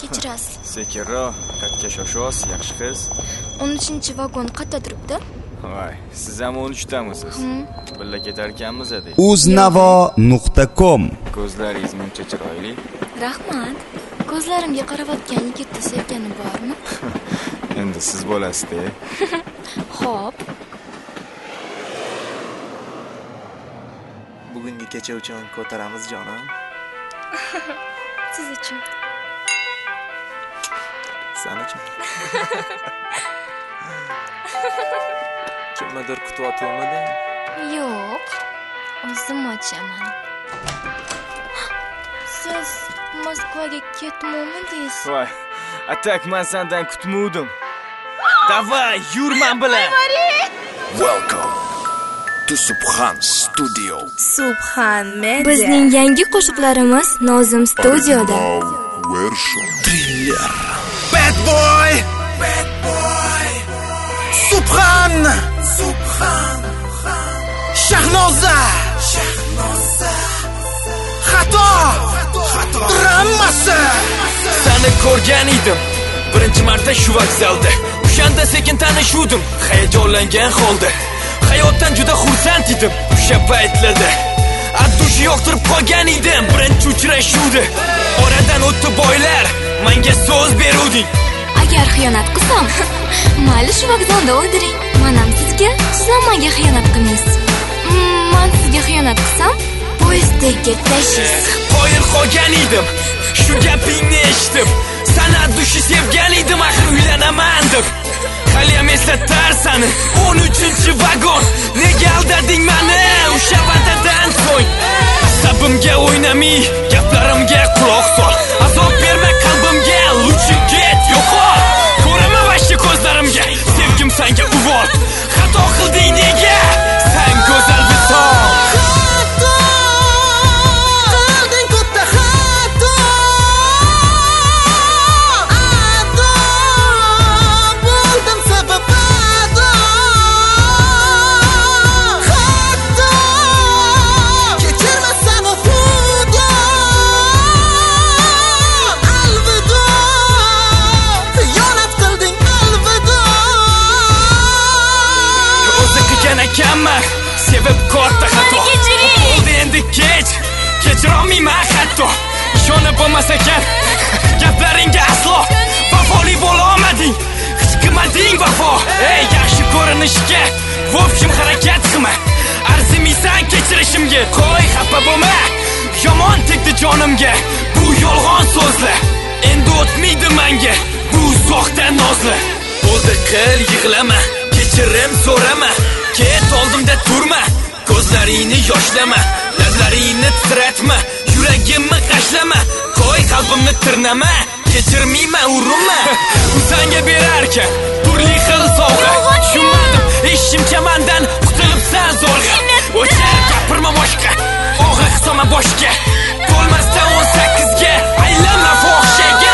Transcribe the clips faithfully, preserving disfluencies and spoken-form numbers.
kechirasiz. Sekinroq, qatga shoshyapsiz, yaxshi qiz. o'n uchinchi vagon qayerda turibdi? Voy, siz ham o'n uchtamisiz? Birga ketar ekanmiz edi. uznavo nuqta com. Ko'zlaringiz muncha chiroyli. Rahmat. Ko'zlarimga qarayotgan yigitni sevgani bormi? Endi siz bo'lasiz-da. Xo'p. Bugungi kecha uchun ko'taramiz jonim. Siz uchun. Sen uchun. Kimnidir kutyaptimi? Yo'q. O'zim ochaman. Siz Moskvaga ketmoqmidingiz? Voy, atak men sendan kutmovdim. Davay, yur men bilan. Welcome to Subhan Studio. Subhan Media. Bizning yangi qo'shiqlarimiz Nozim studiyada. Version. Thriller. Bad boy. Bad boy. Subhan. Subhan. Shahnoza. Shahnoza. Xato. Xato. Drammasi. Seni ko'rgan edim birinchi marta shu vokzalda. O'shanda sekin tanishuvdim, hayajonlangan holda. Hayotdan juda xursand edim o'sha paytlarda. Addushi yoqtirib qolgan edim birinchi uchrashuvda. Oradan o'tdi boylar, menga so'z beruvding. Agar xiyonat qilsam, mayli shu vokzalda o'ldiring. Men ham sizga, siz ham menga xiyonat qilmaysiz. Men sizga xiyonat qilsam, poyezddagi tashlaysiz. Qoyil qolgan edim shu gapingni eshitib. Sana dushi sevgan edim, axir uylanaman deb. Haliyam eslatar seni o'n uchinchi vagon. Nega aldading meni o'sha va'dadan so'ng? Asabimga o'ynamay, gaplarimga quloq sol. Azob berma qalbimga, luchi ket yo'qol. Ko'raman vashki ko'zlarimga, sevgim senga uvol. Xato qilding nega? Sen go'zal visol. Sevib katta xato bo'ldi endi kech. Kechirolmayman hatto. Ishonib bo'lmas ekan gaplaringga aslo. Vafoli bo'la olmading, hech qilmading vafo. Ey yaxshi ko'rinishga vobshim harakat qilma. Arzimaysan kechirishimga, qo'y xafa bo'lma. Yomon tegdi jonimga bu yolg'on so'zlar. Endi o'tmaydi menga bu soxta nozlar. Bo'ldi qil yig'lama, kechirim so'rama. Ket oldimda turma, ko'zlaringni yoshlama, lablaringni titratma, yuragimni qashlama, qo'y qalbimni tirnama, kechirmayman urinma. U senga berarkan turli xil sovg'a. Tushunmadim, eshitishimcha mendan qutulibsan zo'rg'a. O'char gapirma boshqa, og'ir qisoma boshga. To'lmasdan o'n sakkizga aylanma fohishaga.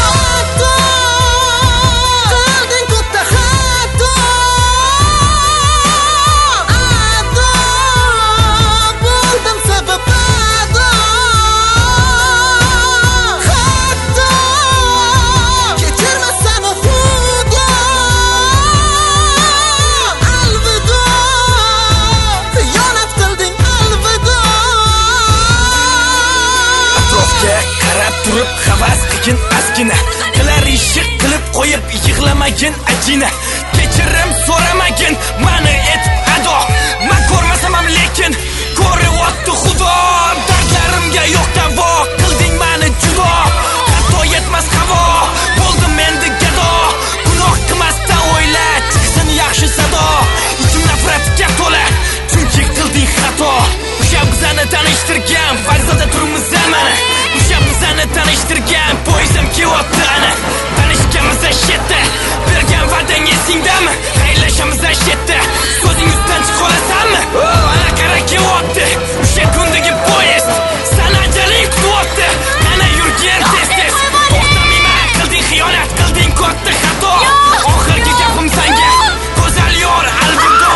Turib havas qilgin azgina, qilar ishq qilib qo'yib yig'lamagin ajina. Kechirim so'ramagin meni etib ado. Men ko'rmasam ham lekin ko'ryapti Xudo. Dardlarimga yo'q davo, qilding meni judo. Hatto yetmas havo, bo'ldim endi gado. Gunoh qilmasdan o'yla, chiqsin yaxshi sado. Ichim nafratga to'la, chunki qilding xato. O'sha bizani tanishtirgan vokzalda turibmiz mana. O'sha bizani tanishtirgan poyezdam kelyapti ana. Tanishganmiz ashetta, bergan va'dang esingdami? Xayrlashamiz ashetta, so'zing ustidan chiqa olasanmi? O, ana qara kelyapti o'sha kundagi poyezd. Sana ajaling kutyapti, ana yurgin tez-tez. To'xtamayman, qilding xiyonat, qilding katta xato. Oxirgi gapim senga, go'zal yor alvido.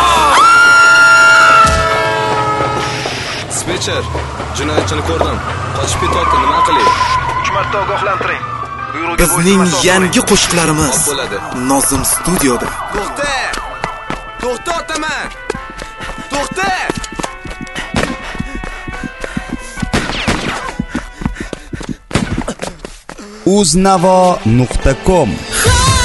Dispetcher, jinoyatchini ko'rdim. Qochib ketyapti, nima qilay? uch marta ogohlantiring. Bizning yangi qo'shiqlarimiz Nozim studioda. To'xta! To'xta otaman! To'xta! uznavo nuqta com